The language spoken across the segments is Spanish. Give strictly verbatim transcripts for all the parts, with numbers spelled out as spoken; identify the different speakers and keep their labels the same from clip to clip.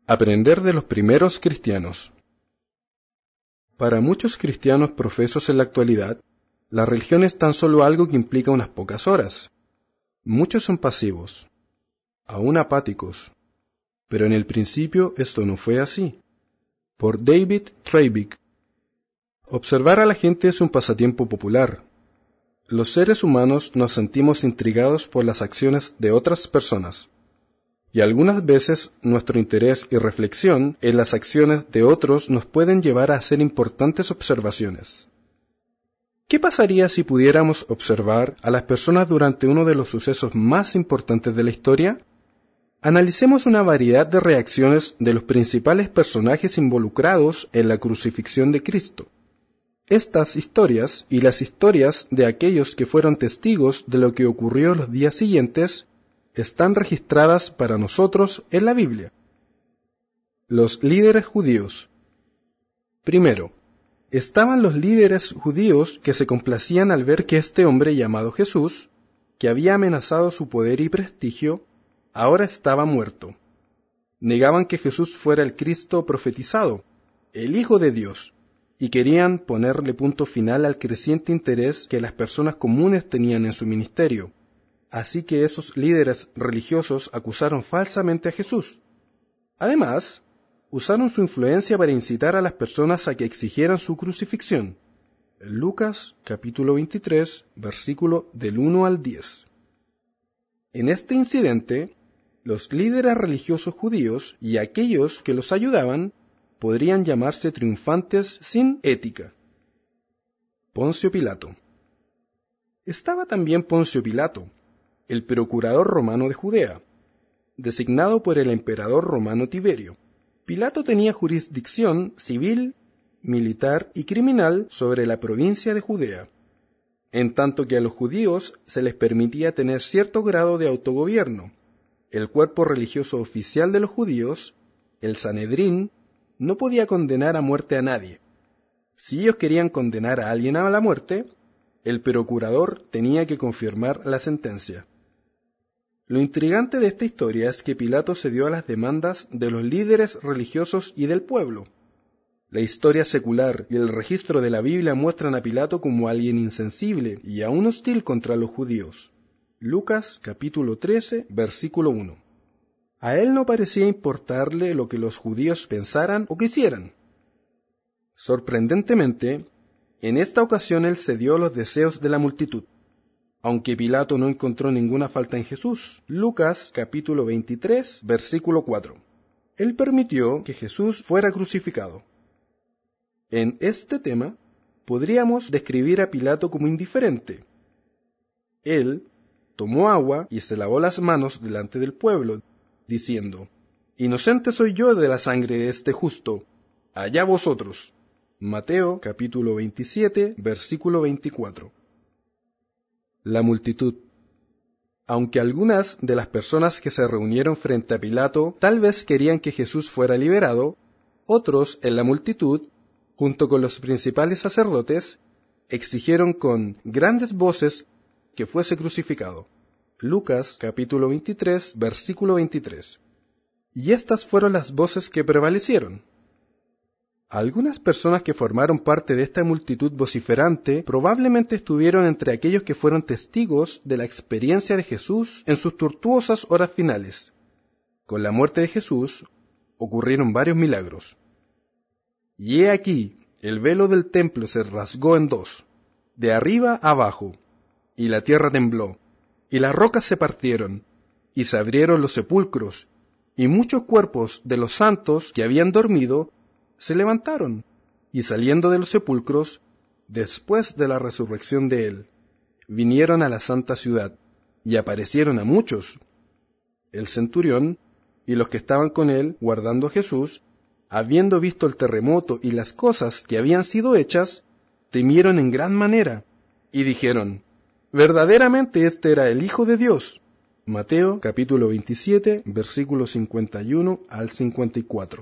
Speaker 1: Aprender de los primeros cristianos. Para muchos cristianos profesos en la actualidad, la religión es tan solo algo que implica unas pocas horas. Muchos son pasivos, aún apáticos, pero en el principio esto no fue así. Por David Treibig. Observar a la gente es un pasatiempo popular. Los seres humanos nos sentimos intrigados por las acciones de otras personas. Y algunas veces nuestro interés y reflexión en las acciones de otros nos pueden llevar a hacer importantes observaciones. ¿Qué pasaría si pudiéramos observar a las personas durante uno de los sucesos más importantes de la historia? Analicemos una variedad de reacciones de los principales personajes involucrados en la crucifixión de Cristo. Estas historias y las historias de aquellos que fueron testigos de lo que ocurrió los días siguientes están registradas para nosotros en la Biblia. Los líderes judíos. Primero, estaban los líderes judíos que se complacían al ver que este hombre llamado Jesús, que había amenazado su poder y prestigio, ahora estaba muerto. Negaban que Jesús fuera el Cristo profetizado, el Hijo de Dios, y querían ponerle punto final al creciente interés que las personas comunes tenían en su ministerio. Así que esos líderes religiosos acusaron falsamente a Jesús. Además, usaron su influencia para incitar a las personas a que exigieran su crucifixión. Lucas capítulo veintitrés, versículo del uno al diez. En este incidente, los líderes religiosos judíos y aquellos que los ayudaban podrían llamarse triunfantes sin ética. Poncio Pilato. Estaba también Poncio Pilato, el procurador romano de Judea, designado por el emperador romano Tiberio. Pilato tenía jurisdicción civil, militar y criminal sobre la provincia de Judea, en tanto que a los judíos se les permitía tener cierto grado de autogobierno. El cuerpo religioso oficial de los judíos, el Sanedrín, no podía condenar a muerte a nadie. Si ellos querían condenar a alguien a la muerte, el procurador tenía que confirmar la sentencia. Lo intrigante de esta historia es que Pilato cedió a las demandas de los líderes religiosos y del pueblo. La historia secular y el registro de la Biblia muestran a Pilato como alguien insensible y aún hostil contra los judíos. Lucas capítulo trece, versículo uno. A él no parecía importarle lo que los judíos pensaran o quisieran. Sorprendentemente, en esta ocasión él cedió los deseos de la multitud. Aunque Pilato no encontró ninguna falta en Jesús. Lucas capítulo veintitrés, versículo cuatro. Él permitió que Jesús fuera crucificado. En este tema, podríamos describir a Pilato como indiferente. Él tomó agua y se lavó las manos delante del pueblo, diciendo: «Inocente soy yo de la sangre de este justo, allá vosotros». Mateo capítulo veintisiete, versículo veinticuatro. La multitud. Aunque algunas de las personas que se reunieron frente a Pilato tal vez querían que Jesús fuera liberado, otros en la multitud, junto con los principales sacerdotes, exigieron con grandes voces que fuese crucificado. Lucas capítulo veintitrés, versículo veintitrés. Y estas fueron las voces que prevalecieron. Algunas personas que formaron parte de esta multitud vociferante probablemente estuvieron entre aquellos que fueron testigos de la experiencia de Jesús en sus tortuosas horas finales. Con la muerte de Jesús ocurrieron varios milagros. Y he aquí, el velo del templo se rasgó en dos, de arriba a abajo, y la tierra tembló, y las rocas se partieron, y se abrieron los sepulcros, y muchos cuerpos de los santos que habían dormido se levantaron, y saliendo de los sepulcros, después de la resurrección de él, vinieron a la santa ciudad, y aparecieron a muchos. El centurión y los que estaban con él guardando a Jesús, habiendo visto el terremoto y las cosas que habían sido hechas, temieron en gran manera, y dijeron: «Verdaderamente este era el Hijo de Dios». Mateo capítulo veintisiete, versículos cincuenta y uno al cincuenta y cuatro.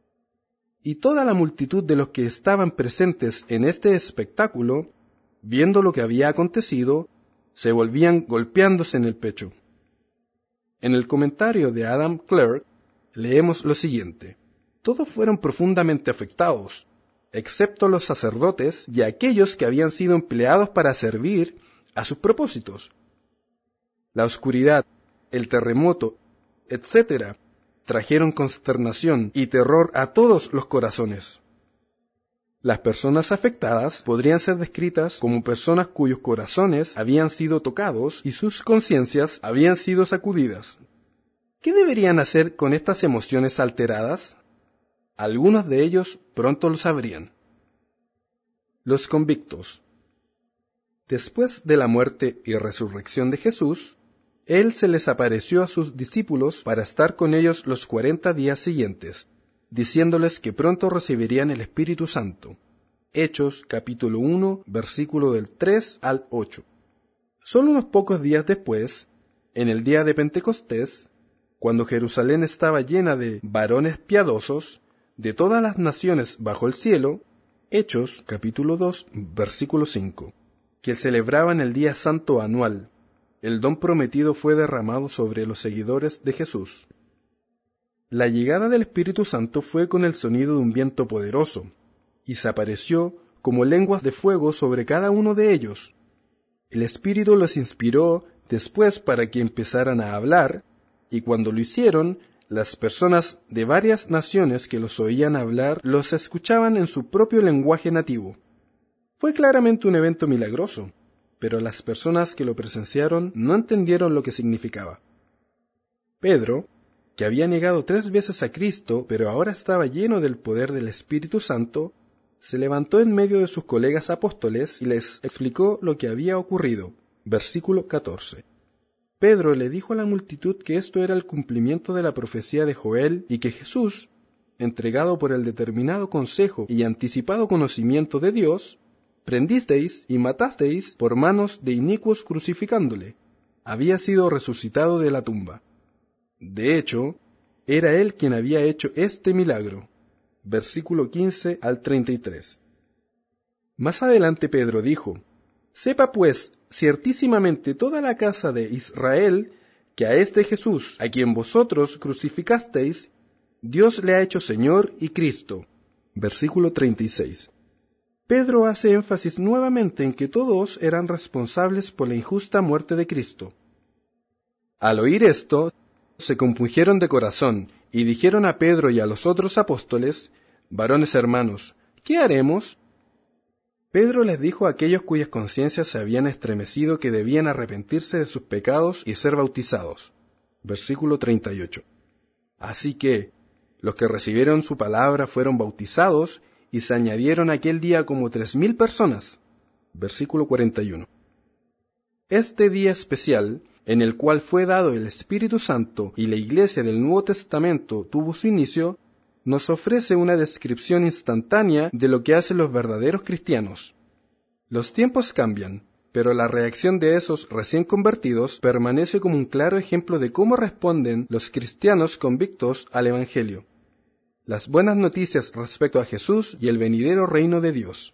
Speaker 1: Y toda la multitud de los que estaban presentes en este espectáculo, viendo lo que había acontecido, se volvían golpeándose en el pecho. En el comentario de Adam Clarke, leemos lo siguiente: todos fueron profundamente afectados, excepto los sacerdotes y aquellos que habían sido empleados para servir a sus propósitos. La oscuridad, el terremoto, etcétera, trajeron consternación y terror a todos los corazones. Las personas afectadas podrían ser descritas como personas cuyos corazones habían sido tocados y sus conciencias habían sido sacudidas. ¿Qué deberían hacer con estas emociones alteradas? Algunos de ellos pronto lo sabrían. Los convictos. Después de la muerte y resurrección de Jesús, Él se les apareció a sus discípulos para estar con ellos los cuarenta días siguientes, diciéndoles que pronto recibirían el Espíritu Santo. Hechos capítulo uno, versículo del tres al ocho. Solo unos pocos días después, en el día de Pentecostés, cuando Jerusalén estaba llena de varones piadosos, de todas las naciones bajo el cielo, Hechos capítulo dos, versículo cinco, que celebraban el día santo anual, el don prometido fue derramado sobre los seguidores de Jesús. La llegada del Espíritu Santo fue con el sonido de un viento poderoso, y se apareció como lenguas de fuego sobre cada uno de ellos. El Espíritu los inspiró después para que empezaran a hablar, y cuando lo hicieron, las personas de varias naciones que los oían hablar los escuchaban en su propio lenguaje nativo. Fue claramente un evento milagroso, pero las personas que lo presenciaron no entendieron lo que significaba. Pedro, que había negado tres veces a Cristo, pero ahora estaba lleno del poder del Espíritu Santo, se levantó en medio de sus colegas apóstoles y les explicó lo que había ocurrido. Versículo catorce. Pedro le dijo a la multitud que esto era el cumplimiento de la profecía de Joel y que Jesús, entregado por el determinado consejo y anticipado conocimiento de Dios, prendisteis y matasteis por manos de inicuos crucificándole, había sido resucitado de la tumba. De hecho, era él quien había hecho este milagro. Versículo quince al treinta y tres. Más adelante Pedro dijo: Sepa pues ciertísimamente toda la casa de Israel que a este Jesús, a quien vosotros crucificasteis, Dios le ha hecho Señor y Cristo. Versículo treinta y seis. Pedro hace énfasis nuevamente en que todos eran responsables por la injusta muerte de Cristo. Al oír esto, se compungieron de corazón y dijeron a Pedro y a los otros apóstoles: Varones hermanos, ¿qué haremos? Pedro les dijo a aquellos cuyas conciencias se habían estremecido que debían arrepentirse de sus pecados y ser bautizados. Versículo treinta y ocho. Así que los que recibieron su palabra fueron bautizados y se añadieron aquel día como tres mil personas. Versículo cuarenta y uno. Este día especial, en el cual fue dado el Espíritu Santo y la Iglesia del Nuevo Testamento tuvo su inicio, nos ofrece una descripción instantánea de lo que hacen los verdaderos cristianos. Los tiempos cambian, pero la reacción de esos recién convertidos permanece como un claro ejemplo de cómo responden los cristianos convictos al Evangelio. Las buenas noticias respecto a Jesús y el venidero reino de Dios.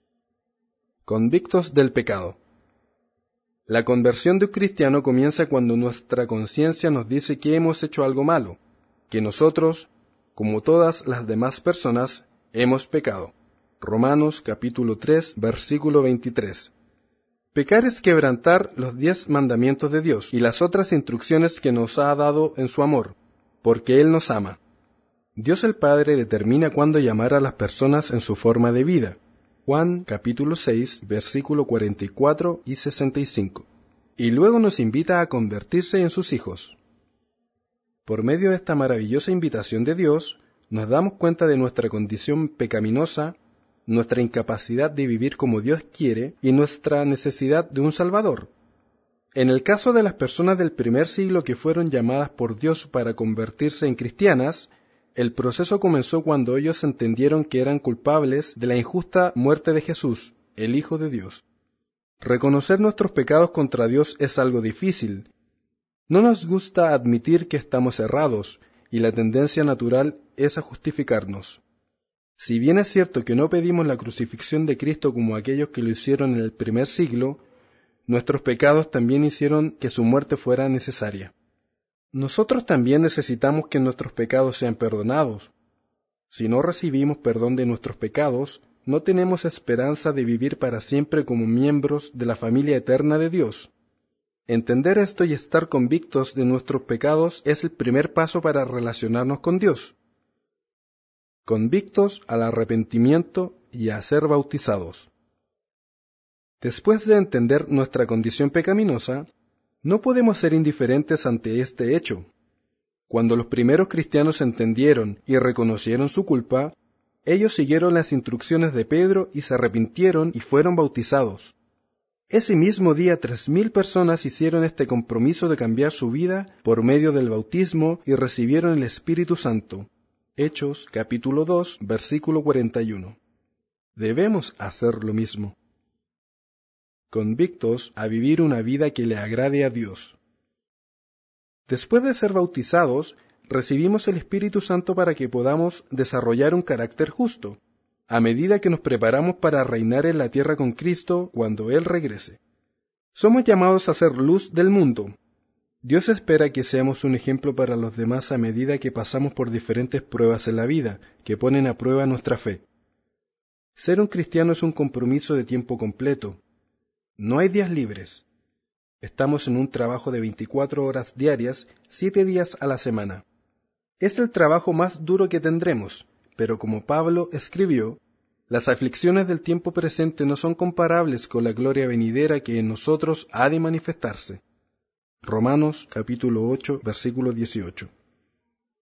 Speaker 1: Convictos del pecado. La conversión de un cristiano comienza cuando nuestra conciencia nos dice que hemos hecho algo malo, que nosotros, como todas las demás personas, hemos pecado. Romanos capítulo tres, versículo veintitrés. Pecar es quebrantar los diez mandamientos de Dios y las otras instrucciones que nos ha dado en su amor, porque Él nos ama. Dios el Padre determina cuándo llamar a las personas en su forma de vida. Juan capítulo seis, versículo cuarenta y cuatro y sesenta y cinco. Y luego nos invita a convertirse en sus hijos. Por medio de esta maravillosa invitación de Dios, nos damos cuenta de nuestra condición pecaminosa, nuestra incapacidad de vivir como Dios quiere y nuestra necesidad de un Salvador. En el caso de las personas del primer siglo que fueron llamadas por Dios para convertirse en cristianas, el proceso comenzó cuando ellos entendieron que eran culpables de la injusta muerte de Jesús, el Hijo de Dios. Reconocer nuestros pecados contra Dios es algo difícil. No nos gusta admitir que estamos errados, y la tendencia natural es a justificarnos. Si bien es cierto que no pedimos la crucifixión de Cristo como aquellos que lo hicieron en el primer siglo, nuestros pecados también hicieron que su muerte fuera necesaria. Nosotros también necesitamos que nuestros pecados sean perdonados. Si no recibimos perdón de nuestros pecados, no tenemos esperanza de vivir para siempre como miembros de la familia eterna de Dios. Entender esto y estar convictos de nuestros pecados es el primer paso para relacionarnos con Dios. Convictos al arrepentimiento y a ser bautizados. Después de entender nuestra condición pecaminosa, no podemos ser indiferentes ante este hecho. Cuando los primeros cristianos entendieron y reconocieron su culpa, ellos siguieron las instrucciones de Pedro y se arrepintieron y fueron bautizados. Ese mismo día, tres mil personas hicieron este compromiso de cambiar su vida por medio del bautismo y recibieron el Espíritu Santo. Hechos, capítulo dos, versículo cuarenta y uno. Debemos hacer lo mismo. Convictos a vivir una vida que le agrade a Dios. Después de ser bautizados, recibimos el Espíritu Santo para que podamos desarrollar un carácter justo, a medida que nos preparamos para reinar en la tierra con Cristo cuando Él regrese. Somos llamados a ser luz del mundo. Dios espera que seamos un ejemplo para los demás a medida que pasamos por diferentes pruebas en la vida, que ponen a prueba nuestra fe. Ser un cristiano es un compromiso de tiempo completo. No hay días libres. Estamos en un trabajo de veinticuatro horas diarias, siete días a la semana. Es el trabajo más duro que tendremos, pero como Pablo escribió, las aflicciones del tiempo presente no son comparables con la gloria venidera que en nosotros ha de manifestarse. Romanos capítulo ocho, versículo dieciocho.